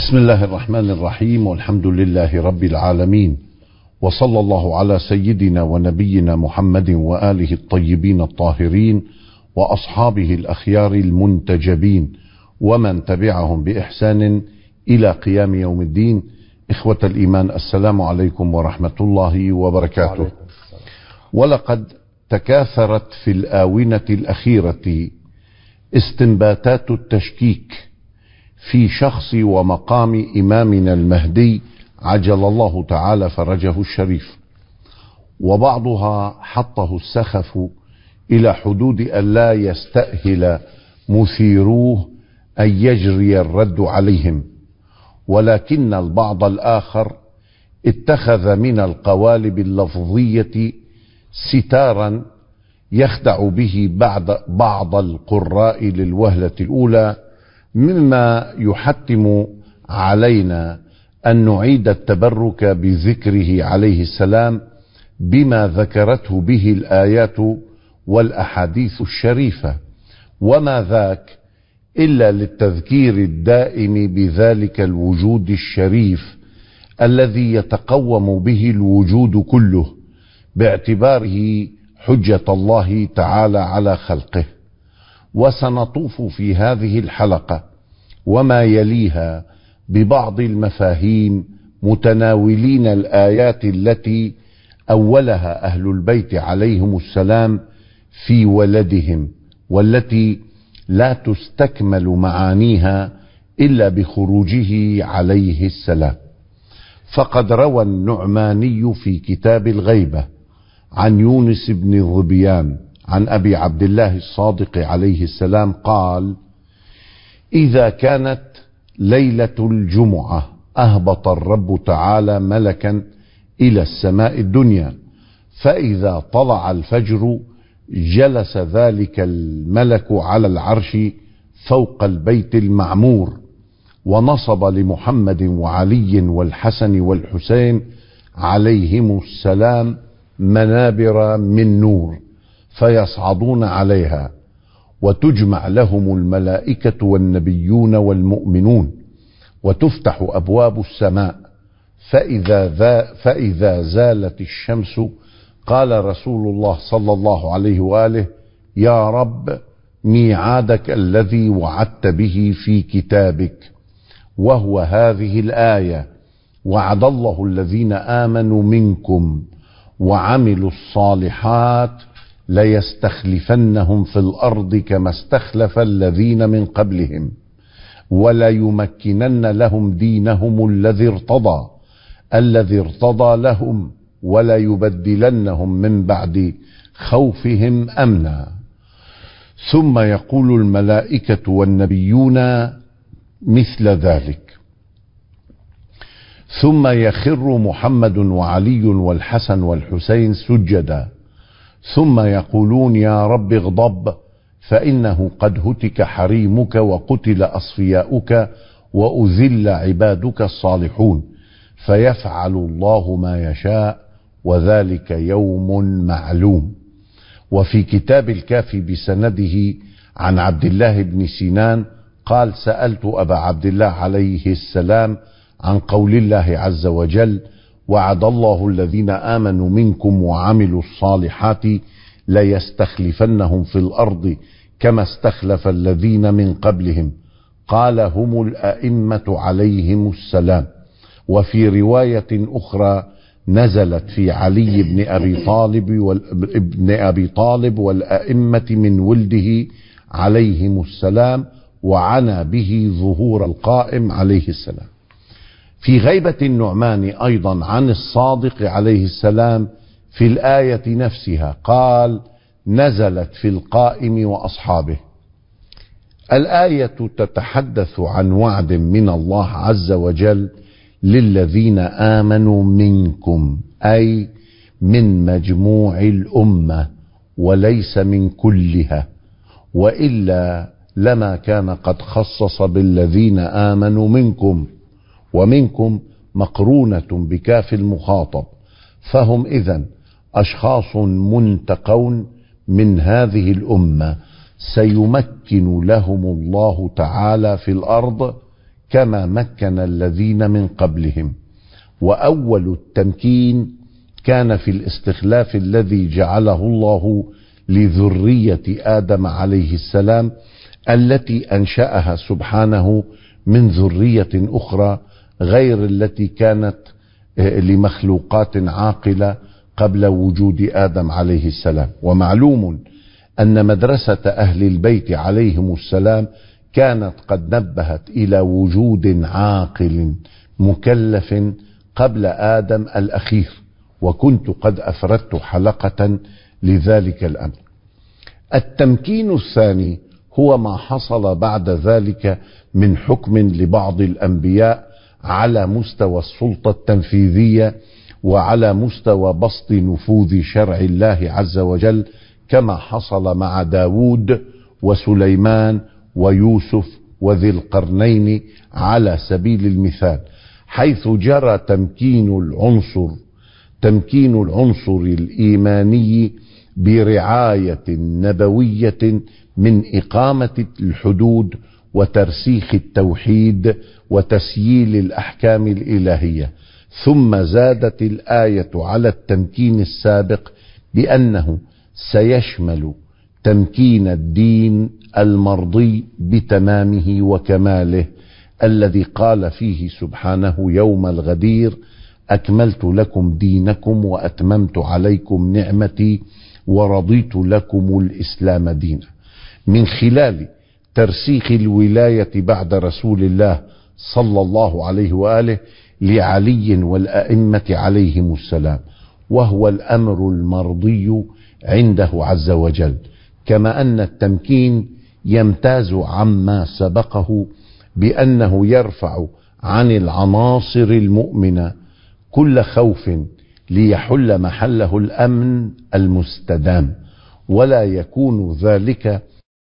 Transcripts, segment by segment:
بسم الله الرحمن الرحيم، والحمد لله رب العالمين، وصلى الله على سيدنا ونبينا محمد وآله الطيبين الطاهرين وأصحابه الأخيار المنتجبين ومن تبعهم بإحسان إلى قيام يوم الدين. إخوة الإيمان، السلام عليكم ورحمة الله وبركاته. ولقد تكاثرت في الآونة الأخيرة استنباتات التشكيك في شخص ومقام إمامنا المهدي عجل الله تعالى فرجه الشريف، وبعضها حطه السخف إلى حدود أن لا يستأهل مثيروه أن يجري الرد عليهم، ولكن البعض الآخر اتخذ من القوالب اللفظية ستارا يخدع به بعض القراء للوهلة الأولى، مما يحتم علينا أن نعيد التبرك بذكره عليه السلام بما ذكرته به الآيات والأحاديث الشريفة، وما ذاك إلا للتذكير الدائم بذلك الوجود الشريف الذي يتقوم به الوجود كله باعتباره حجة الله تعالى على خلقه. وسنطوف في هذه الحلقة وما يليها ببعض المفاهيم متناولين الآيات التي أولها أهل البيت عليهم السلام في ولدهم، والتي لا تستكمل معانيها إلا بخروجه عليه السلام. فقد روى النعماني في كتاب الغيبة عن يونس بن ظبيان عن أبي عبد الله الصادق عليه السلام قال: إذا كانت ليلة الجمعة أهبط الرب تعالى ملكا إلى السماء الدنيا، فإذا طلع الفجر جلس ذلك الملك على العرش فوق البيت المعمور، ونصب لمحمد وعلي والحسن والحسين عليهم السلام منابر من نور فيصعدون عليها، وتجمع لهم الملائكة والنبيون والمؤمنون، وتفتح أبواب السماء، فإذا زالت الشمس قال رسول الله صلى الله عليه وآله: يا رب، ميعادك الذي وعدت به في كتابك، وهو هذه الآية: وعد الله الذين آمنوا منكم وعملوا الصالحات ليستخلفنهم في الأرض كما استخلف الذين من قبلهم وليمكنن لهم دينهم الذي ارتضى لهم وليبدلنهم من بعد خوفهم أمنا. ثم يقول الملائكة والنبيون مثل ذلك، ثم يخر محمد وعلي والحسن والحسين سجدا، ثم يقولون: يا رب اغضب، فإنه قد هتك حريمك وقتل أصفياؤك وأذل عبادك الصالحون، فيفعل الله ما يشاء، وذلك يوم معلوم. وفي كتاب الكافي بسنده عن عبد الله بن سينان قال: سألت أبا عبد الله عليه السلام عن قول الله عز وجل: وعد الله الذين آمنوا منكم وعملوا الصالحات ليستخلفنهم في الأرض كما استخلف الذين من قبلهم، قال: هم الأئمة عليهم السلام. وفي رواية أخرى نزلت في علي بن أبي طالب والأئمة من ولده عليهم السلام، وعنى به ظهور القائم عليه السلام. في غيبة النعمان أيضا عن الصادق عليه السلام في الآية نفسها قال: نزلت في القائم وأصحابه. الآية تتحدث عن وعد من الله عز وجل للذين آمنوا منكم، أي من مجموع الأمة وليس من كلها، وإلا لما كان قد خصص بالذين آمنوا منكم، ومنكم مقرونة بكاف المخاطب، فهم إذن أشخاص منتقون من هذه الأمة سيمكن لهم الله تعالى في الأرض كما مكن الذين من قبلهم. وأول التمكين كان في الاستخلاف الذي جعله الله لذرية آدم عليه السلام، التي أنشأها سبحانه من ذرية أخرى غير التي كانت لمخلوقات عاقلة قبل وجود آدم عليه السلام. ومعلوم أن مدرسة أهل البيت عليهم السلام كانت قد نبهت إلى وجود عاقل مكلف قبل آدم الأخير، وكنت قد أفردت حلقة لذلك الأمر. التمكين الثاني هو ما حصل بعد ذلك من حكم لبعض الأنبياء على مستوى السلطة التنفيذية وعلى مستوى بسط نفوذ شرع الله عز وجل، كما حصل مع داود وسليمان ويوسف وذي القرنين على سبيل المثال، حيث جرى تمكين العنصر الإيماني برعاية نبوية من إقامة الحدود وترسيخ التوحيد وتسييل الأحكام الإلهية. ثم زادت الآية على التمكين السابق بأنه سيشمل تمكين الدين المرضي بتمامه وكماله، الذي قال فيه سبحانه يوم الغدير: أكملت لكم دينكم وأتممت عليكم نعمتي ورضيت لكم الإسلام دينا، من خلال ترسيخ الولاية بعد رسول الله صلى الله عليه وآله لعلي والأئمة عليهم السلام، وهو الأمر المرضي عنده عز وجل. كما أن التمكين يمتاز عما سبقه بأنه يرفع عن العناصر المؤمنة كل خوف ليحل محله الأمن المستدام، ولا يكون ذلك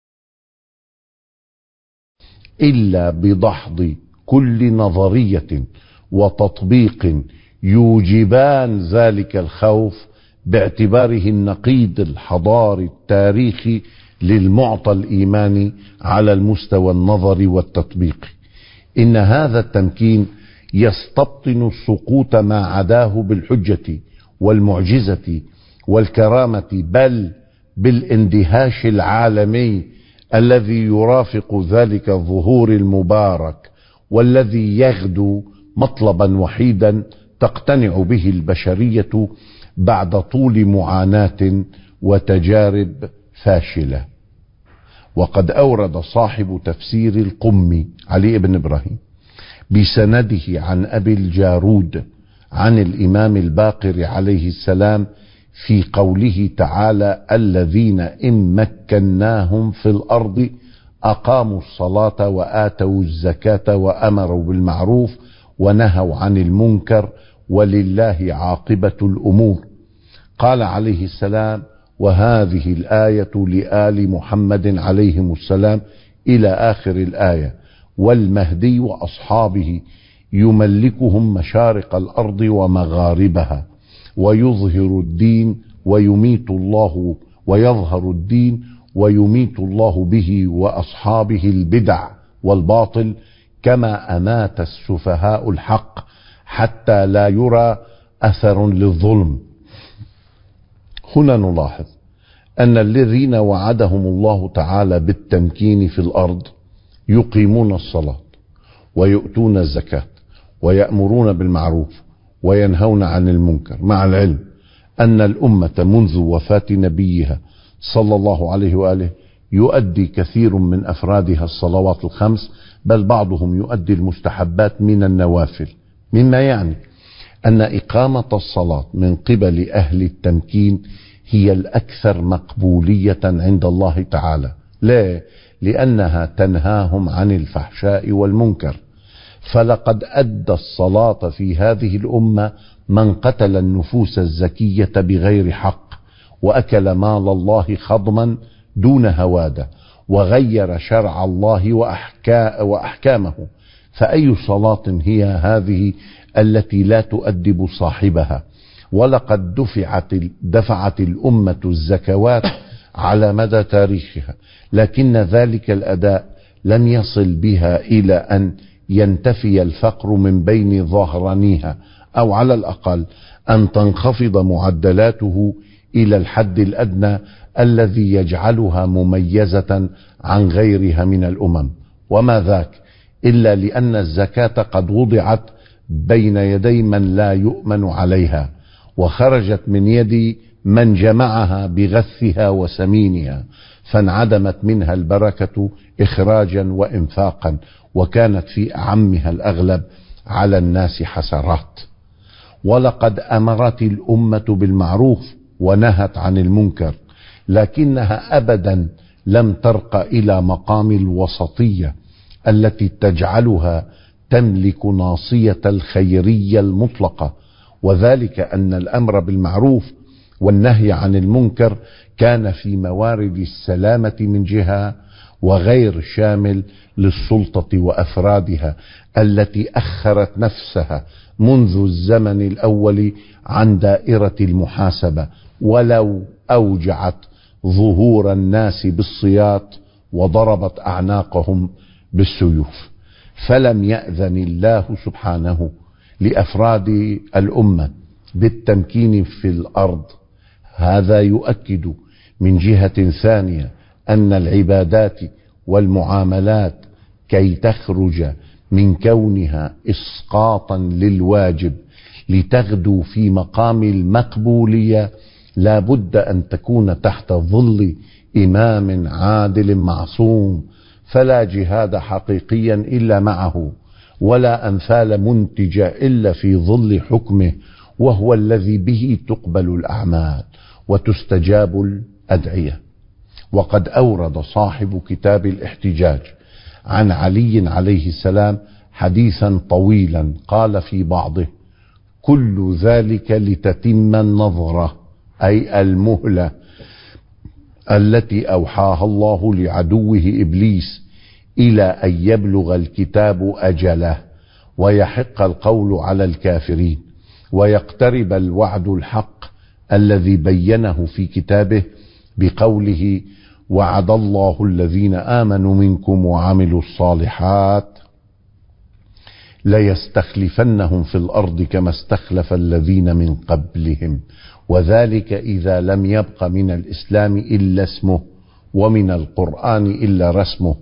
إلا بدحض كل نظرية وتطبيق يوجبان ذلك الخوف باعتباره النقيض الحضاري التاريخي للمعطى الإيماني على المستوى النظري والتطبيقي. إن هذا التمكين يستبطن سقوط ما عداه بالحجة والمعجزة والكرامة، بل بالاندهاش العالمي الذي يرافق ذلك الظهور المبارك، والذي يغدو مطلبا وحيدا تقتنع به البشرية بعد طول معاناة وتجارب فاشلة. وقد أورد صاحب تفسير القمي علي بن إبراهيم بسنده عن أبي الجارود عن الإمام الباقر عليه السلام في قوله تعالى: الذين إن مكناهم في الأرض أقاموا الصلاة وآتوا الزكاة وأمروا بالمعروف ونهوا عن المنكر ولله عاقبة الأمور. قال عليه السلام: وهذه الآية لآل محمد عليهم السلام إلى آخر الآية. والمهدي وأصحابه يملكهم مشارق الأرض ومغاربها، ويظهر الدين ويميت الله، ويظهر الدين ويميت الله به وأصحابه البدع والباطل، كما أمات السفهاء الحق حتى لا يرى أثر للظلم. هنا نلاحظ أن الذين وعدهم الله تعالى بالتمكين في الأرض يقيمون الصلاة ويؤتون الزكاة ويأمرون بالمعروف وينهون عن المنكر، مع العلم أن الأمة منذ وفاة نبيها صلى الله عليه وآله يؤدي كثير من أفرادها الصلوات الخمس، بل بعضهم يؤدي المستحبات من النوافل، مما يعني أن إقامة الصلاة من قبل أهل التمكين هي الأكثر مقبولية عند الله تعالى. لا، لأنها تنهاهم عن الفحشاء والمنكر. فلقد أدى الصلاة في هذه الأمة من قتل النفوس الزكية بغير حق، وأكل مال الله خضما دون هوادة، وغير شرع الله وأحكامه. فأي صلاة هي هذه التي لا تؤدب صاحبها؟ ولقد دفعت الأمة الزكوات على مدى تاريخها، لكن ذلك الأداء لم يصل بها إلى أن ينتفي الفقر من بين ظهرانيها، أو على الأقل أن تنخفض معدلاته إلى الحد الأدنى الذي يجعلها مميزة عن غيرها من الأمم. وما ذاك إلا لأن الزكاة قد وضعت بين يدي من لا يؤمن عليها، وخرجت من يد من جمعها بغثها وسمينها، فانعدمت منها البركة إخراجا وإنفاقا، وكانت في أعمها الأغلب على الناس حسرات. ولقد أمرت الأمة بالمعروف ونهت عن المنكر، لكنها أبدا لم ترق إلى مقام الوسطية التي تجعلها تملك ناصية الخيرية المطلقة، وذلك أن الأمر بالمعروف والنهي عن المنكر كان في موارد السلامة من جهة، وغير شامل للسلطة وأفرادها التي أخرت نفسها منذ الزمن الأول عن دائرة المحاسبة، ولو أوجعت ظهور الناس بالسياط وضربت أعناقهم بالسيوف. فلم يأذن الله سبحانه لأفراد الأمة بالتمكين في الأرض. هذا يؤكد من جهة ثانية أن العبادات والمعاملات كي تخرج من كونها إسقاطا للواجب لتغدو في مقام المقبولية لا بد أن تكون تحت ظل إمام عادل معصوم، فلا جهاد حقيقيا إلا معه، ولا أنفال منتجة إلا في ظل حكمه، وهو الذي به تقبل الأعمال وتستجاب الأدعية. وقد أورد صاحب كتاب الاحتجاج عن علي عليه السلام حديثا طويلا قال في بعضه: كل ذلك لتتم النظرة، أي المهلة التي أوحاها الله لعدوه إبليس إلى أن يبلغ الكتاب أجله ويحق القول على الكافرين، ويقترب الوعد الحق الذي بينه في كتابه بقوله: وعد الله الذين آمنوا منكم وعملوا الصالحات ليستخلفنهم في الأرض كما استخلف الذين من قبلهم، وذلك إذا لم يبق من الإسلام إلا اسمه ومن القرآن إلا رسمه.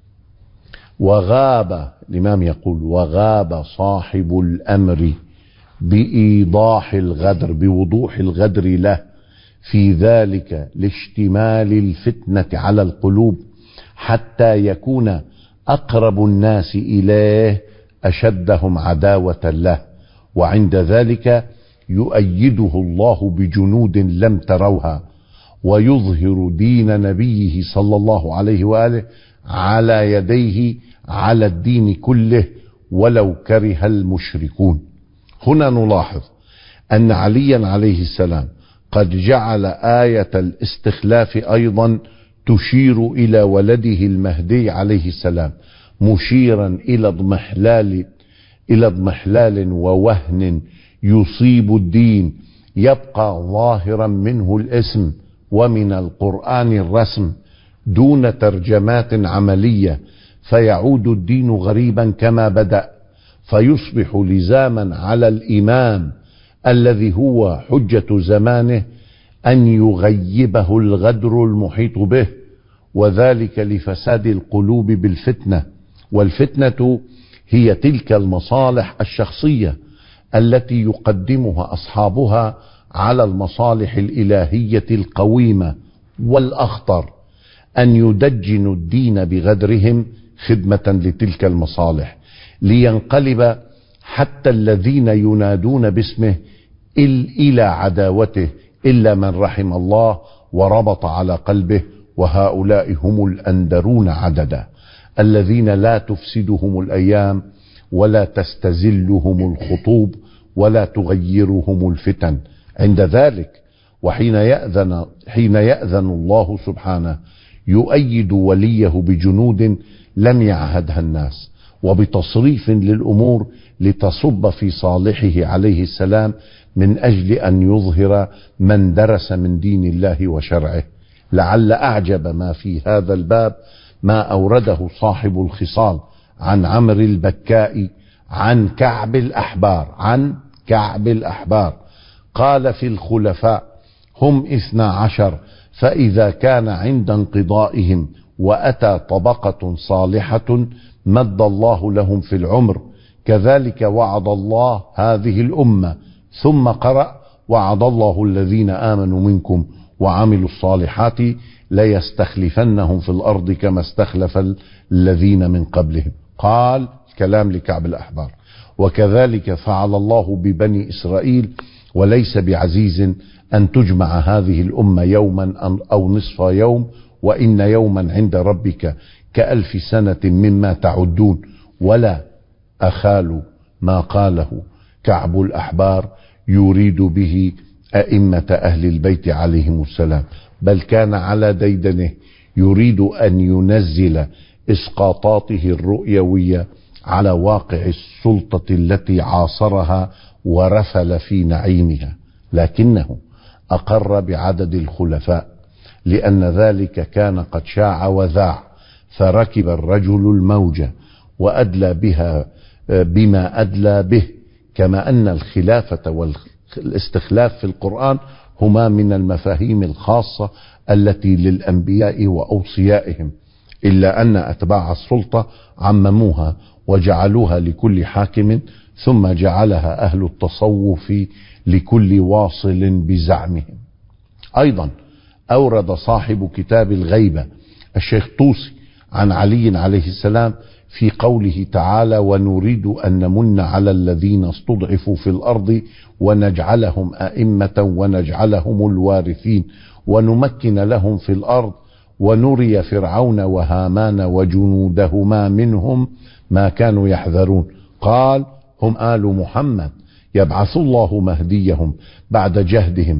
وغاب الإمام يقول: وغاب صاحب الأمر بإيضاح الغدر، بوضوح الغدر له في ذلك لاشتمال الفتنة على القلوب، حتى يكون أقرب الناس إليه أشدهم عداوة له، وعند ذلك يؤيده الله بجنود لم تروها، ويظهر دين نبيه صلى الله عليه وآله على يديه على الدين كله ولو كره المشركون. هنا نلاحظ أن عليا عليه السلام قد جعل آية الاستخلاف أيضا تشير إلى ولده المهدي عليه السلام، مشيرا إلى اضمحلال ووهن يصيب الدين، يبقى ظاهرا منه الاسم ومن القرآن الرسم دون ترجمات عملية، فيعود الدين غريبا كما بدأ، فيصبح لزاما على الإمام الذي هو حجة زمانه أن يغيبه الغدر المحيط به، وذلك لفساد القلوب بالفتنة. والفتنة هي تلك المصالح الشخصية التي يقدمها أصحابها على المصالح الإلهية القويمة، والأخطر أن يدجنوا الدين بغدرهم خدمة لتلك المصالح، لينقلب حتى الذين ينادون باسمه إلى عداوته إلا من رحم الله وربط على قلبه، وهؤلاء هم الأندرون عددا، الذين لا تفسدهم الأيام ولا تستزلهم الخطوب ولا تغيرهم الفتن. عند ذلك وحين يأذن الله سبحانه يؤيد وليه بجنود لم يعهدها الناس، وبتصريف للأمور لتصب في صالحه عليه السلام، من أجل أن يظهر من درس من دين الله وشرعه. لعل أعجب ما في هذا الباب ما أورده صاحب الخصال عن عمرو البكائي عن كعب الأحبار قال في الخلفاء هم 12، فإذا كان عند انقضائهم وأتى طبقة صالحة مد الله لهم في العمر، كذلك وعد الله هذه الأمة. ثم قرأ وعد الله الذين آمنوا منكم وعملوا الصالحات ليستخلفنهم في الأرض كما استخلف الذين من قبلهم. قال كلام لكعب الأحبار: وكذلك فعل الله ببني إسرائيل وليس بعزيز أن تجمع هذه الأمة يوما أو نصف يوم، وإن يوما عند ربك كألف سنة مما تعدون. ولا أخال ما قاله كعب الأحبار يريد به أئمة أهل البيت عليهم السلام، بل كان على ديدنه يريد أن ينزل إسقاطاته الرؤيوية على واقع السلطة التي عاصرها ورفل في نعيمها، لكنه أقر بعدد الخلفاء لأن ذلك كان قد شاع وذاع، فركب الرجل الموجة وأدلى بها بما أدلى به، كما أن الخلافة والاستخلاف في القرآن هما من المفاهيم الخاصة التي للأنبياء وأوصيائهم، إلا أن أتباع السلطة عمموها وجعلوها لكل حاكم، ثم جعلها أهل التصوف لكل واصل بزعمهم. أيضا أورد صاحب كتاب الغيبة الشيخ طوسي عن علي عليه السلام في قوله تعالى: ونريد أن نمن على الذين استضعفوا في الأرض ونجعلهم أئمة ونجعلهم الوارثين ونمكن لهم في الأرض ونري فرعون وهامان وجنودهما منهم ما كانوا يحذرون. قال: هم آل محمد يبعث الله مهديهم بعد جهدهم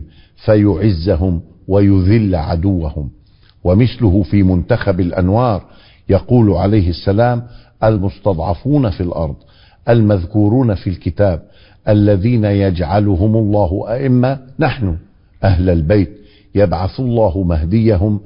فيعزهم ويذل عدوهم. ومثله في منتخب الأنوار يقول عليه السلام: المستضعفون في الأرض المذكورون في الكتاب الذين يجعلهم الله أئمة نحن أهل البيت يبعث الله مهديهم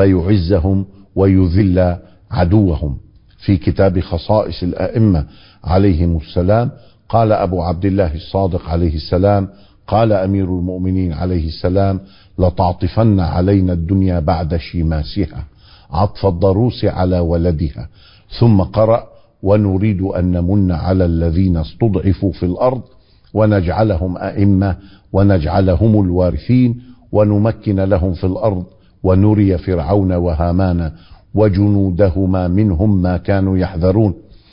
فيعزهم ويذل عدوهم. في كتاب خصائص الأئمة عليهم السلام قال أبو عبد الله الصادق عليه السلام: قال أمير المؤمنين عليه السلام: لتعطفن علينا الدنيا بعد شماسها عطف الضروس على ولدها. ثم قرأ: ونريد أن نمن على الذين استضعفوا في الأرض ونجعلهم أئمة ونجعلهم الوارثين ونمكن لهم في الأرض ونري فرعون وهامان وجنودهما منهم ما كانوا يحذرون.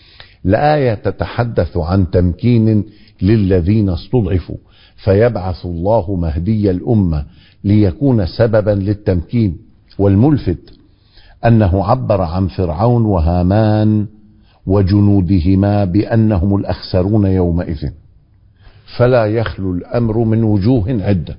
الآية تتحدث عن تمكين للذين استضعفوا، فيبعث الله مهدي الأمة ليكون سببا للتمكين. والملفت أنه عبر عن فرعون وهامان وجنودهما بأنهم الأخسرون يومئذ، فلا يخلو الأمر من وجوه عدة: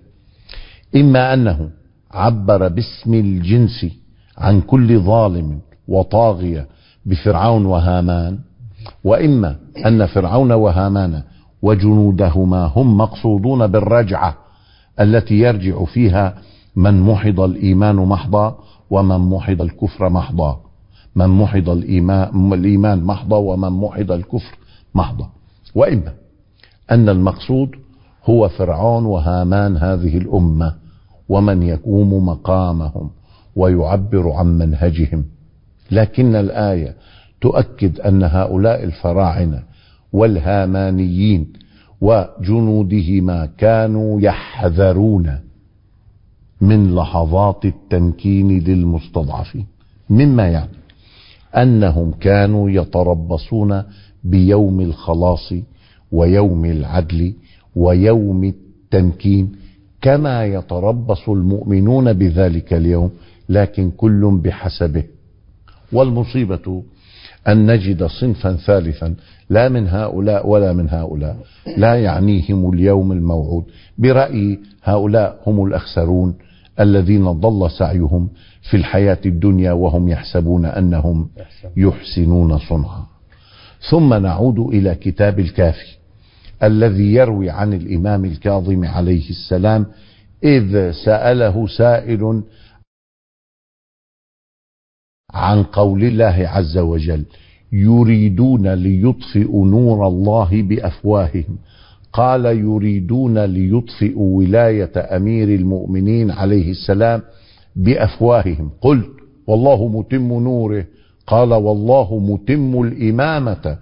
إما أنه عبر باسم الجنس عن كل ظالم وطاغية بفرعون وهامان، وإما أن فرعون وهامان وجنودهما هم مقصودون بالرجعة التي يرجع فيها من محض الإيمان محضا ومن محض الكفر محضا، من محض الإيمان محضا ومن محض الكفر محضا. وإما أن المقصود هو فرعون وهامان هذه الأمة ومن يقوم مقامهم ويعبر عن منهجهم. لكن الآية تؤكد أن هؤلاء الفراعنة والهامانيين وجنودهما كانوا يحذرون من لحظات التمكين للمستضعفين، مما يعني أنهم كانوا يتربصون بيوم الخلاص ويوم العدل ويوم التمكين كما يتربص المؤمنون بذلك اليوم، لكن كل بحسبه. والمصيبة أن نجد صنفا ثالثا لا من هؤلاء ولا من هؤلاء لا يعنيهم اليوم الموعود، برأي هؤلاء هم الأخسرون الذين ضل سعيهم في الحياة الدنيا وهم يحسبون أنهم يحسنون صنعا. ثم نعود إلى كتاب الكافي الذي يروي عن الإمام الكاظم عليه السلام إذ سأله سائل عن قول الله عز وجل: يريدون ليطفئوا نور الله بأفواههم. قال يريدون ليطفئوا ولاية أمير المؤمنين عليه السلام بأفواههم. قلت والله متم نوره. قال والله متم الإمامة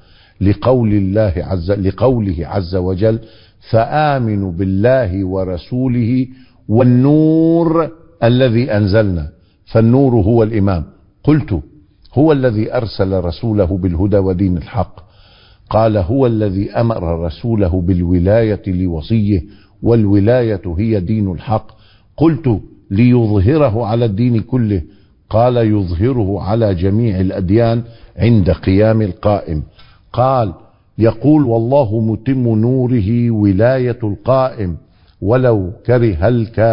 لقوله عز وجل فآمنوا بالله ورسوله والنور الذي أنزلنا. فالنور هو الإمام. قلت هو الذي أرسل رسوله بالهدى ودين الحق. قال هو الذي أمر رسوله بالولاية لوصيه، والولاية هي دين الحق. قلت ليظهره على الدين كله. قال يظهره على جميع الأديان عند قيام القائم. قال يقول والله متم نوره ولاية القائم ولو كره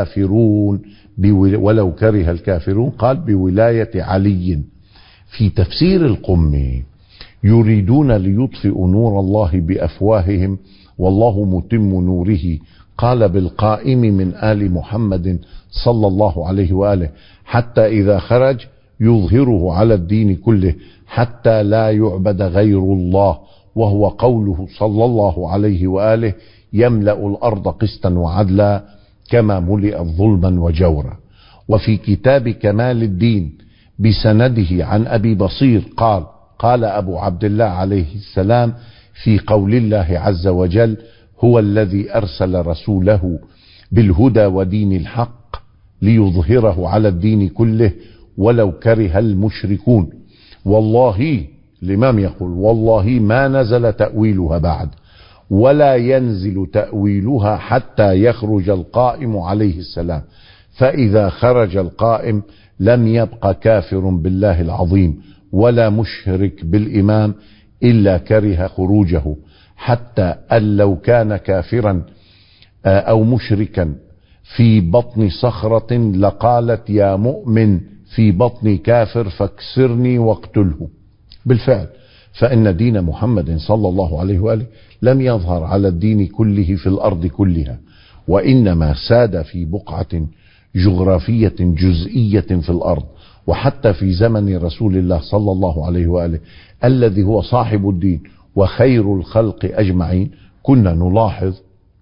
الكافرون. قال بولاية علي. في تفسير القمي يريدون ليطفئوا نور الله بأفواههم والله متم نوره. قال بالقائم من آل محمد صلى الله عليه وآله حتى إذا خرج يظهره على الدين كله حتى لا يعبد غير الله، وهو قوله صلى الله عليه وآله يملأ الأرض قسطا وعدلا كما ملئت ظلما وجورا. وفي كتاب كمال الدين بسنده عن أبي بصير قال أبو عبد الله عليه السلام في قول الله عز وجل هو الذي أرسل رسوله بالهدى ودين الحق ليظهره على الدين كله ولو كره المشركون. والله الإمام يقول والله ما نزل تأويلها بعد ولا ينزل تأويلها حتى يخرج القائم عليه السلام، فإذا خرج القائم لم يبق كافر بالله العظيم ولا مشرك بالإمام إلا كره خروجه، حتى أن لو كان كافرا أو مشركا في بطن صخرة لقالت يا مؤمن في بطن كافر فاكسرني واقتله. بالفعل فإن دين محمد صلى الله عليه وآله لم يظهر على الدين كله في الأرض كلها، وإنما ساد في بقعة جغرافية جزئية في الأرض. وحتى في زمن رسول الله صلى الله عليه وآله الذي هو صاحب الدين وخير الخلق أجمعين كنا نلاحظ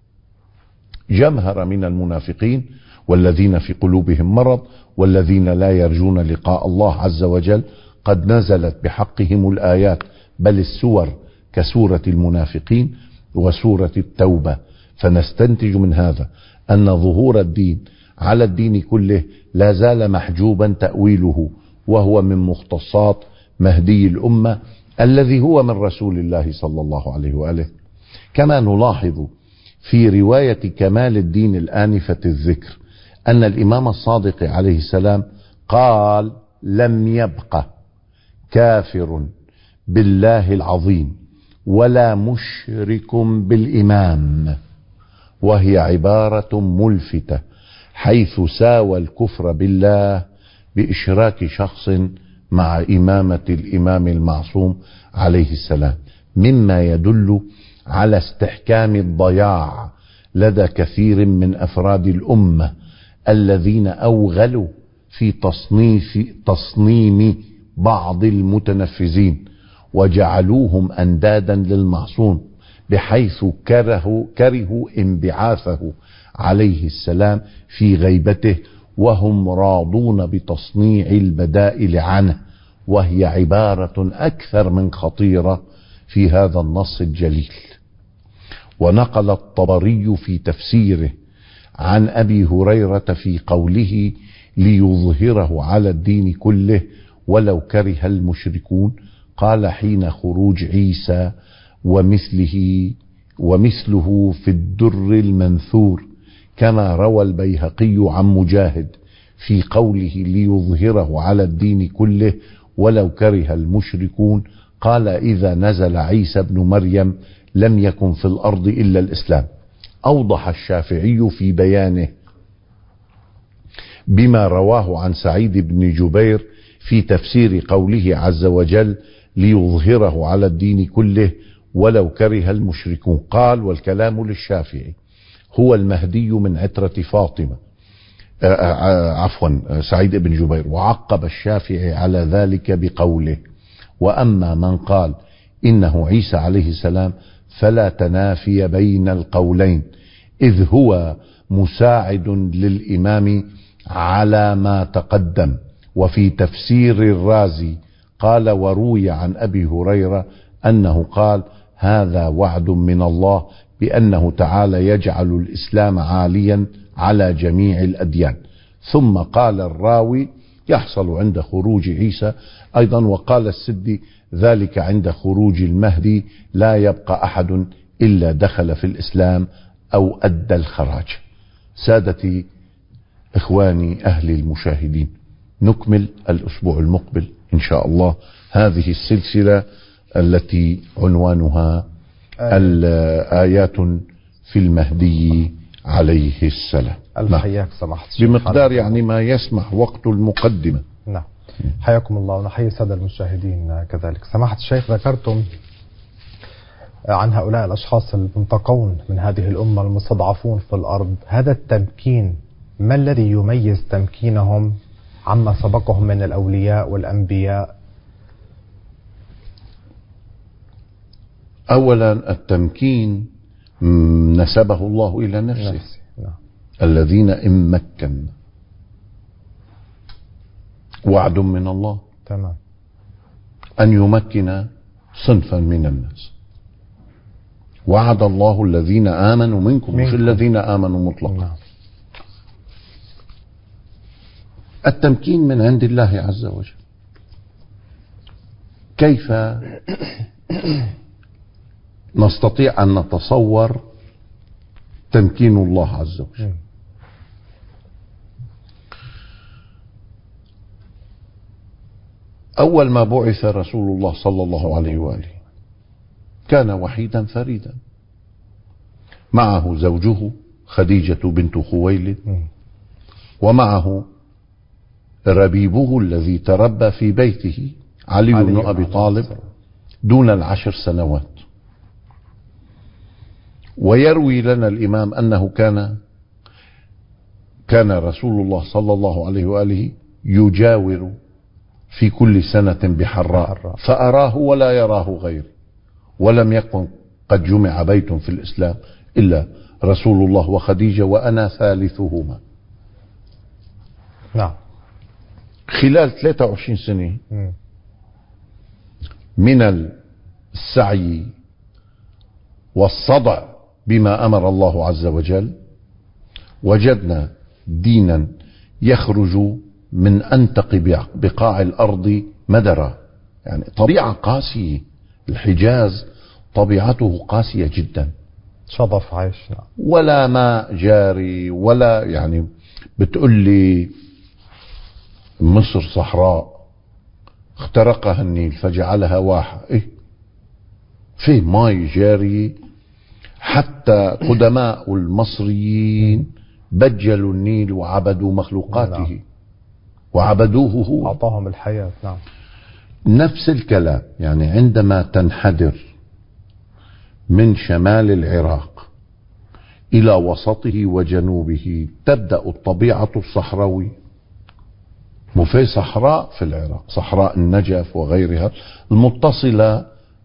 جمهر من المنافقين والذين في قلوبهم مرض والذين لا يرجون لقاء الله عز وجل قد نزلت بحقهم الآيات بل السور كسورة المنافقين وسورة التوبة. فنستنتج من هذا أن ظهور الدين على الدين كله لا زال محجوبا تأويله، وهو من مختصات مهدي الأمة الذي هو من رسول الله صلى الله عليه وآله. كما نلاحظ في رواية كمال الدين الآنفة الذكر أن الإمام الصادق عليه السلام قال لم يبق كافر بالله العظيم ولا مشرك بالإمام، وهي عبارة ملفتة حيث ساوى الكفر بالله بإشراك شخص مع إمامة الإمام المعصوم عليه السلام، مما يدل على استحكام الضياع لدى كثير من أفراد الأمة الذين أوغلوا في تصنيم بعض المتنفذين وجعلوهم أندادا للمعصوم، بحيث كرهوا انبعاثه عليه السلام في غيبته وهم راضون بتصنيع البدائل عنه، وهي عبارة أكثر من خطيرة في هذا النص الجليل. ونقل الطبري في تفسيره عن أبي هريرة في قوله ليظهره على الدين كله ولو كره المشركون قال حين خروج عيسى ومثله في الدر المنثور، كما روى البيهقي عن مجاهد في قوله ليظهره على الدين كله ولو كره المشركون قال إذا نزل عيسى ابن مريم لم يكن في الأرض إلا الإسلام. أوضح الشافعي في بيانه بما رواه عن سعيد بن جبير في تفسير قوله عز وجل ليظهره على الدين كله ولو كره المشركون. قال والكلام للشافعي هو المهدي من عترة فاطمة سعيد بن جبير. وعقب الشافعي على ذلك بقوله وأما من قال إنه عيسى عليه السلام فلا تنافي بين القولين، إذ هو مساعد للإمام على ما تقدم. وفي تفسير الرازي قال: وروي عن أبي هريرة أنه قال: هذا وعد من الله بأنه تعالى يجعل الإسلام عاليا على جميع الأديان. ثم قال الراوي: يحصل عند خروج عيسى أيضا. وقال السدي: ذلك عند خروج المهدي لا يبقى أحد إلا دخل في الإسلام أو أدى الخراج. سادتي إخواني أهلي المشاهدين، نكمل الأسبوع المقبل إن شاء الله هذه السلسلة التي عنوانها الآيات في المهدي عليه السلام. حياك سماحة الشيخ بمقدار يعني ما يسمح وقت المقدمة. نعم، حياكم الله ونحيي السادة المشاهدين كذلك. سماحة الشيخ، ذكرتم عن هؤلاء الأشخاص المنتقون من هذه الأمة المستضعفون في الأرض. هذا التمكين، ما الذي يميز تمكينهم عما سبقهم من الأولياء والأنبياء؟ أولا التمكين نسبه الله إلى نفسه. نعم. الذين إن مكن، وعد من الله. تمام. أن يمكن صنفا من الناس. وعد الله الذين آمنوا منكم، مش الذين آمنوا مطلقا. نعم. التمكين من عند الله عز وجل. كيف نستطيع أن نتصور تمكين الله عز وجل؟ أول ما بعث رسول الله صلى الله عليه وآله كان وحيدا فريدا، معه زوجه خديجة بنت خويلد، ومعه ربيبه الذي تربى في بيته علي بن أبي طالب دون 10 سنوات. ويروي لنا الإمام أنه كان رسول الله صلى الله عليه وآله يجاور في كل سنة بحراء، فأراه ولا يراه غيره، ولم يكن قد جمع بيت في الإسلام إلا رسول الله وخديجة وأنا ثالثهما. نعم. خلال 23 سنة من السعي والصدع بما أمر الله عز وجل، وجدنا دينا يخرج من أنتق بقاع الأرض مدرا. يعني طبيعة قاسية، الحجاز طبيعته قاسية جدا، شظف عيش. نعم. ولا ماء جاري، ولا يعني بتقول لي مصر صحراء اخترقها النيل فجعلها واحة. في ماء جاري. حتى قدماء المصريين بجلوا النيل وعبدوا مخلوقاته. نعم. وعبدوه هو، أعطاهم الحياة. نعم. نفس الكلام. يعني عندما تنحدر من شمال العراق إلى وسطه وجنوبه تبدأ الطبيعة الصحراوية. وفي صحراء في العراق، صحراء النجف وغيرها المتصلة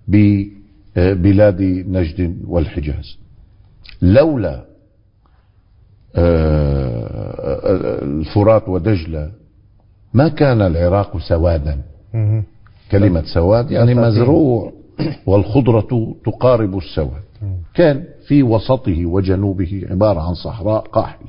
ببلاد نجد والحجاز. لولا الفرات ودجلة ما كان العراق سوادا. كلمة سواد يعني مزروع والخضرة تقارب السواد. كان في وسطه وجنوبه عبارة عن صحراء قاحلة،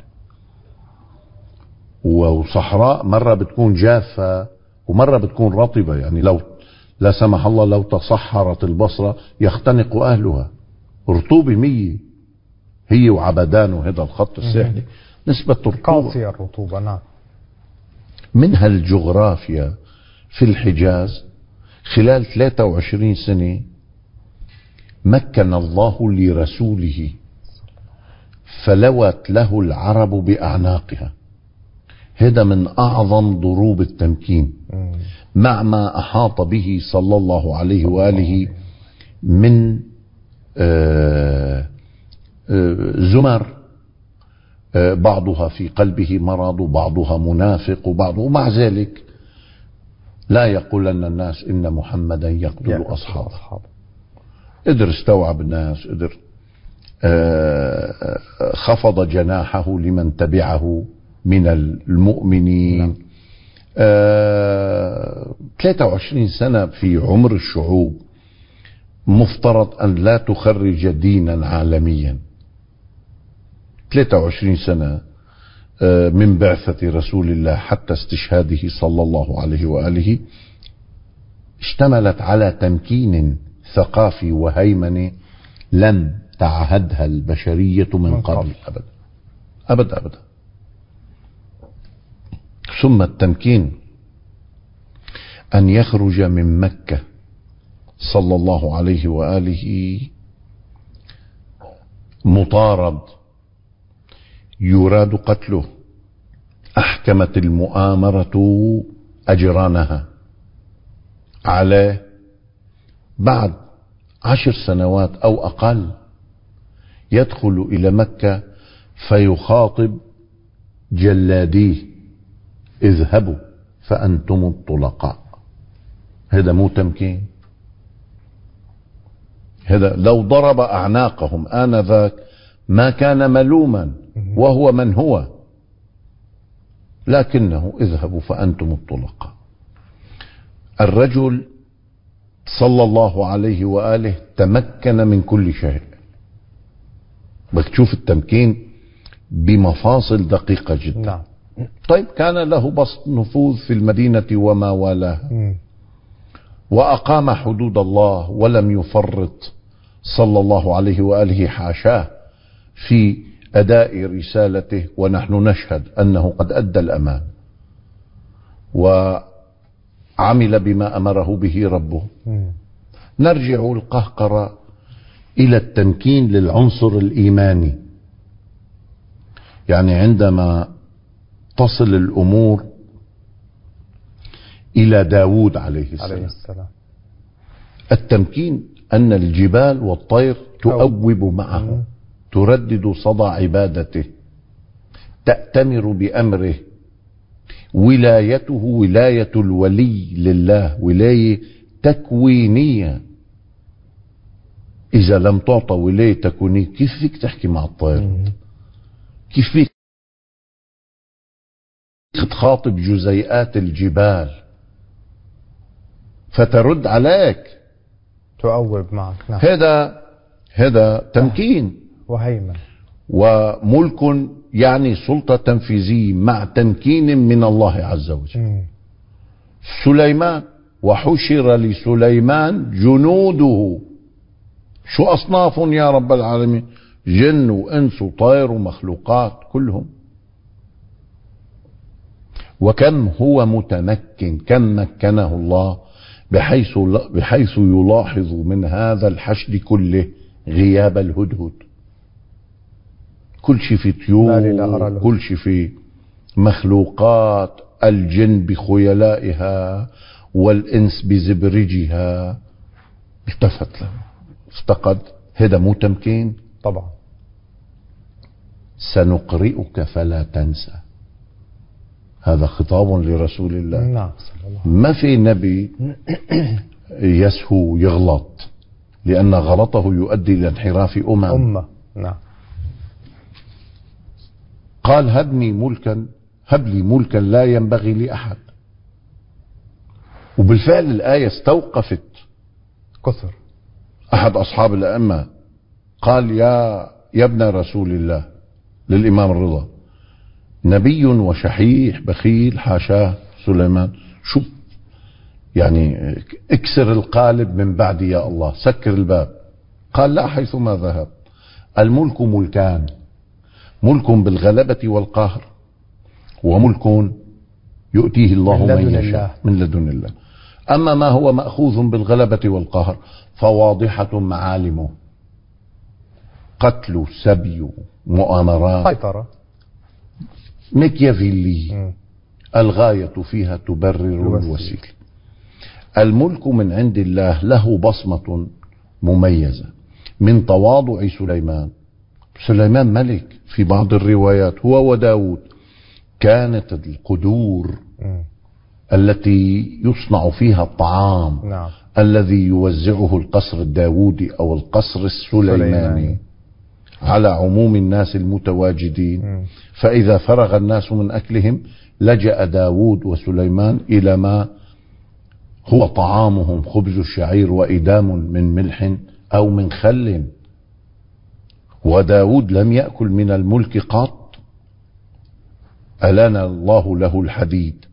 وصحراء مرة بتكون جافة ومرة بتكون رطبة. يعني لو لا سمح الله لو تصحرت البصرة يختنق أهلها. رطوبة 100 هي وعبدان وهذا الخط الساحلي نسبة الرطوبة قاسية الرطوبة. نعم. من هالجغرافيا في الحجاز خلال 23 سنة مكن الله لرسوله فلوت له العرب بأعناقها. هذا من أعظم ضروب التمكين، مع ما أحاط به صلى الله عليه وآله من زمر، بعضها في قلبه مرض وبعضها منافق ومع ذلك لا يقولن الناس إن محمدا يقتل أصحابه. قدر استوعب الناس، قدر خفض جناحه لمن تبعه من المؤمنين. 23 سنة في عمر الشعوب، مفترض أن لا تخرج دينا عالميا. 23 سنة من بعثة رسول الله حتى استشهاده صلى الله عليه وآله اشتملت على تمكين ثقافي وهيمنة لم تعهدها البشرية من قبل أبدا أبدا أبدا. ثم التمكين أن يخرج من مكة صلى الله عليه وآله مطارد يراد قتله. أحكمت المؤامرة أجرانها عليه بعد 10 سنوات أو أقل يدخل إلى مكة فيخاطب جلاديه: اذهبوا فأنتم الطلقاء. هذا مو تمكين؟ هذا لو ضرب أعناقهم آنذاك ما كان ملوما وهو من هو، لكنه اذهبوا فأنتم الطلقاء. الرجل صلى الله عليه وآله تمكن من كل شيء. بدك تشوف التمكين بمفاصل دقيقة جدا. نعم. طيب كان له بسط نفوذ في المدينة وما والاها، وأقام حدود الله ولم يفرط صلى الله عليه وآله حاشاه في أداء رسالته، ونحن نشهد أنه قد أدى الأمان وعمل بما أمره به ربه. نرجع القهقرة إلى التمكين للعنصر الإيماني. يعني عندما تصل الأمور إلى داود عليه السلام، التمكين أن الجبال والطير تؤوب معه، تردد صدى عبادته، تأتمر بأمره. ولايته ولاية الولي لله، ولاية تكوينية. إذا لم تعطى ولاية تكوينية كيف فيك تحكي مع الطير؟ كيف فيك تخاطب جزيئات الجبال فترد عليك؟ تؤوب معك. نعم. هذا تمكين وهيمن وملك، يعني سلطة تنفيذية مع تمكين من الله عز وجل. سليمان: وحشر لسليمان جنوده. شو أصناف يا رب العالمين؟ جن وإنس وطير ومخلوقات كلهم. وكم هو متمكن، كم مكنه الله بحيث يلاحظ من هذا الحشد كله غياب الهدهد. كل شيء في طيور، كل شيء في مخلوقات، الجن بخيلائها والإنس بزبرجها، التفت له، افتقد. هذا مو تمكين؟ طبعا. سنقرئك فلا تنسى، هذا خطاب لرسول الله. نعم. ما في نبي يسهو يغلط، لأن غلطه يؤدي إلى انحراف أمة. نعم. قال: هب لي ملكا لا ينبغي لأحد. وبالفعل الآية استوقفت كثر. أحد أصحاب الأئمة قال: يا ابن رسول الله، للإمام الرضا: نبي وشحيح بخيل حاشاه سليمان. شو يعني؟ اكسر القالب من بعدي يا الله، سكر الباب. قال: لا، حيثما ذهب. الملك ملكان: ملك بالغلبة والقهر، وملك يؤتيه الله من يشاء من لدن الله. أما ما هو مأخوذ بالغلبة والقهر فواضحة معالمه: قتل، سبي، مؤامرات، سيطرة، ميكيافيلي، الغاية فيها تبرر الوسيلة. الملك من عند الله له بصمة مميزة من تواضع سليمان. سليمان ملك في بعض الروايات، هو وداود. كانت القدور التي يصنع فيها الطعام، نعم. الذي يوزعه القصر الداودي أو القصر السليماني على عموم الناس المتواجدين. فإذا فرغ الناس من أكلهم لجأ داود وسليمان إلى ما هو طعامهم، خبز الشعير وإدام من ملح أو من خل. وداود لم يأكل من الملك قط، ألان الله له الحديد.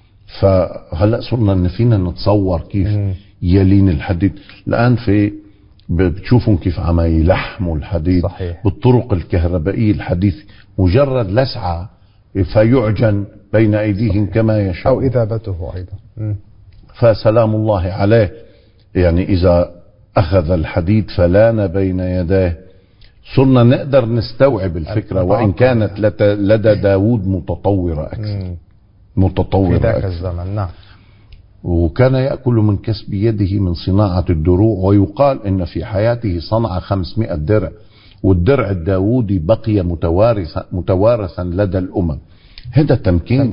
فهلأ صرنا فينا نتصور كيف يلين الحديد. الآن بتشوفون كيف عم يلحموا الحديد. صحيح. بالطرق الكهربائية الحديثة، مجرد لسعة فيعجن بين أيديهم. صحيح. كما يشاء، أو إذابته أيضا. فسلام الله عليه. يعني إذا أخذ الحديد فلان بين يديه، صرنا نقدر نستوعب الفكرة، وإن كانت لدى داود متطورة أكثر، متطورة في ذاك أكثر. الزمن. نعم. وكان يأكل من كسب يده من صناعة الدروع، ويقال إن في حياته صنع 500 درع، والدرع الداودي بقي متوارثا لدى الأمم. هذا تمكين.